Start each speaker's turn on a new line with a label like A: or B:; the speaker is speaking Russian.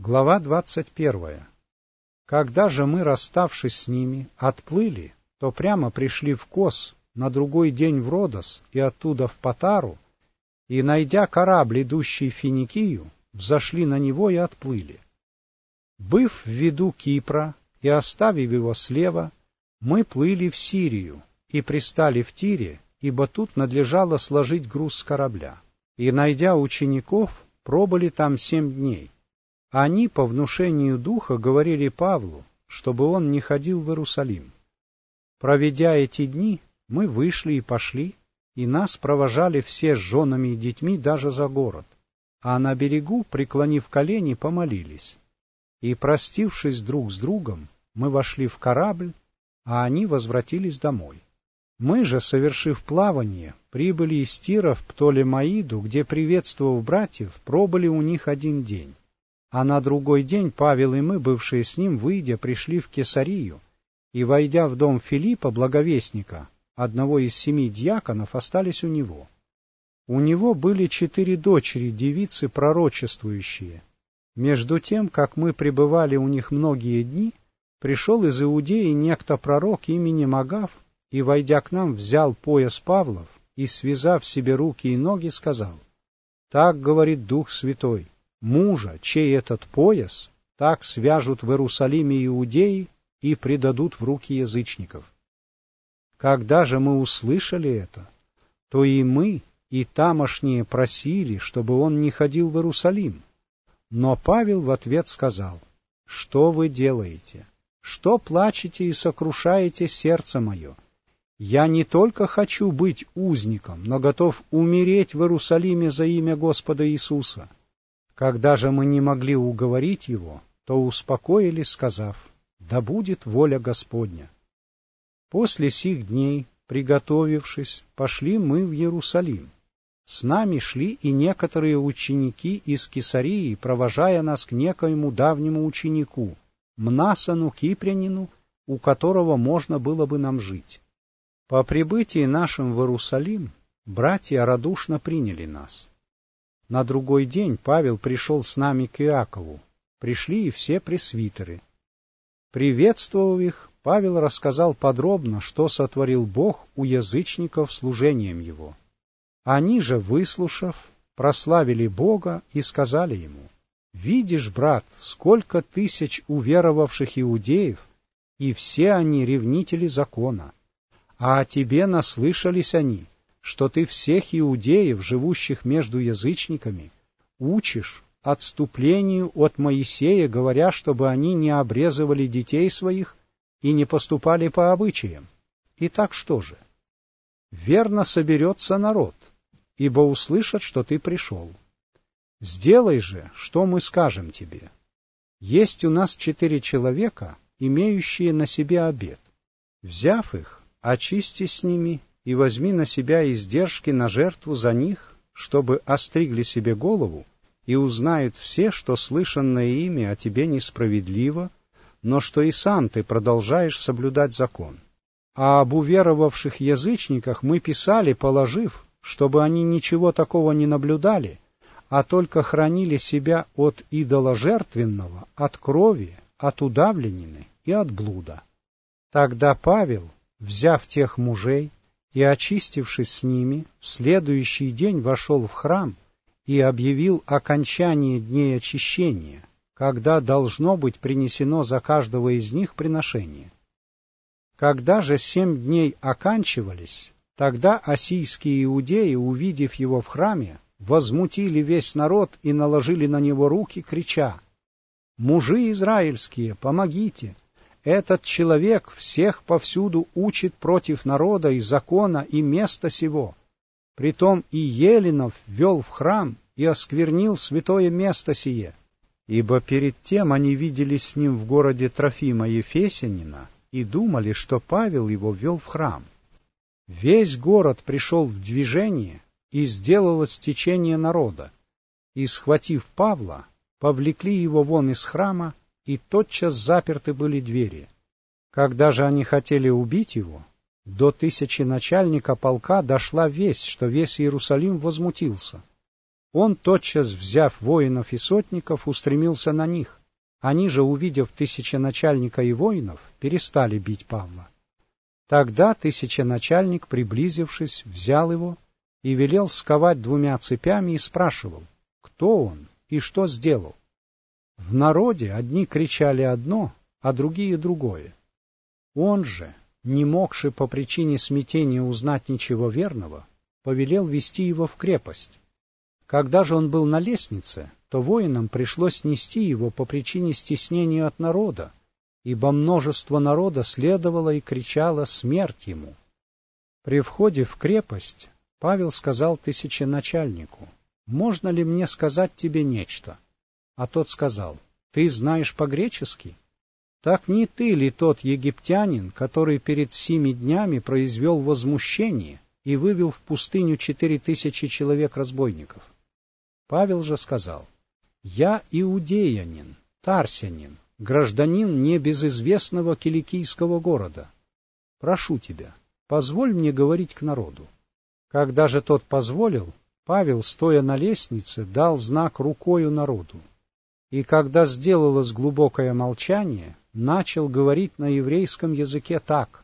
A: Глава 21. Когда же мы, расставшись с ними, отплыли, то прямо пришли в Кос, на другой день в Родос и оттуда в Патару, и, найдя корабль, идущий в Финикию, взошли на него и отплыли. Быв в виду Кипра и оставив его слева, мы плыли в Сирию и пристали в Тире, ибо тут надлежало сложить груз с корабля. И, найдя учеников, пробыли там 7 дней. Они по внушению Духа говорили Павлу, чтобы он не ходил в Иерусалим. Проведя эти дни, мы вышли и пошли, и нас провожали все с женами и детьми даже за город, а на берегу, преклонив колени, помолились. И, простившись друг с другом, мы вошли в корабль, а они возвратились домой. Мы же, совершив плавание, прибыли из Тира в Птолемаиду, где, приветствовав братьев, пробыли у них 1 день. А на другой день Павел и мы, бывшие с ним, выйдя, пришли в Кесарию, и, войдя в дом Филиппа, благовестника, одного из 7 диаконов, остались у него. У него были 4 дочери, девицы пророчествующие. Между тем, как мы пребывали у них многие дни, пришел из Иудеи некто пророк именем Агав, и, войдя к нам, взял пояс Павлов и, связав себе руки и ноги, сказал: «Так говорит Дух Святой, мужа, чей этот пояс, так свяжут в Иерусалиме иудеи и предадут в руки язычников». Когда же мы услышали это, то и мы, и тамошние просили, чтобы он не ходил в Иерусалим. Но Павел в ответ сказал: «Что вы делаете? Что плачете и сокрушаете сердце мое? Я не только хочу быть узником, но готов умереть в Иерусалиме за имя Господа Иисуса». Когда же мы не могли уговорить его, то успокоили, сказав: «Да будет воля Господня». После сих дней, приготовившись, пошли мы в Иерусалим. С нами шли и некоторые ученики из Кесарии, провожая нас к некоему давнему ученику, Мнасону Кипрянину, у которого можно было бы нам жить. По прибытии нашим в Иерусалим братья радушно приняли нас. На другой день Павел пришел с нами к Иакову. Пришли и все пресвитеры. Приветствовав их, Павел рассказал подробно, что сотворил Бог у язычников служением его. Они же, выслушав, прославили Бога и сказали ему: «Видишь, брат, сколько тысяч уверовавших иудеев, и все они ревнители закона. А о тебе наслышались они, что ты всех иудеев, живущих между язычниками, учишь отступлению от Моисея, говоря, чтобы они не обрезывали детей своих и не поступали по обычаям. Итак, что же? Верно соберется народ, ибо услышат, что ты пришел. Сделай же, что мы скажем тебе. Есть у нас 4 человека, имеющие на себе обет. Взяв их, очисти с ними и возьми на себя издержки на жертву за них, чтобы остригли себе голову, и узнают все, что слышанное ими о тебе несправедливо, но что и сам ты продолжаешь соблюдать закон. А об уверовавших язычниках мы писали, положив, чтобы они ничего такого не наблюдали, а только хранили себя от идоложертвенного, от крови, от удавленины и от блуда». Тогда Павел, взяв тех мужей и очистившись с ними, в следующий день вошел в храм и объявил окончание дней очищения, когда должно быть принесено за каждого из них приношение. Когда же 7 дней оканчивались, тогда ассийские иудеи, увидев его в храме, возмутили весь народ и наложили на него руки, крича: «Мужи израильские, помогите! Этот человек всех повсюду учит против народа и закона и места сего. Притом и еленов ввел в храм и осквернил святое место сие». Ибо перед тем они виделись с ним в городе Трофима Ефесянина и думали, что Павел его ввел в храм. Весь город пришел в движение, и сделалось течение народа, и, схватив Павла, повлекли его вон из храма, и тотчас заперты были двери. Когда же они хотели убить его, до 1000 начальника полка дошла весть, что весь Иерусалим возмутился. Он, тотчас взяв воинов и сотников, устремился на них. Они же, увидев тысяченачальника и воинов, перестали бить Павла. Тогда тысяченачальник, приблизившись, взял его и велел сковать 2 цепями и спрашивал, кто он и что сделал. В народе одни кричали одно, а другие другое. Он же, не могши по причине смятения узнать ничего верного, повелел вести его в крепость. Когда же он был на лестнице, то воинам пришлось нести его по причине стеснения от народа, ибо множество народа следовало и кричало «Смерть ему!». При входе в крепость Павел сказал тысяченачальнику: «Можно ли мне сказать тебе нечто?» А тот сказал: «Ты знаешь по-гречески? Так не ты ли тот египтянин, который перед 7 днями произвел возмущение и вывел в пустыню 4000 человек-разбойников?» Павел же сказал: «Я иудеянин, тарсянин, гражданин небезызвестного киликийского города. Прошу тебя, позволь мне говорить к народу». Когда же тот позволил, Павел, стоя на лестнице, дал знак рукою народу. И когда сделалось глубокое молчание, начал говорить на еврейском языке так: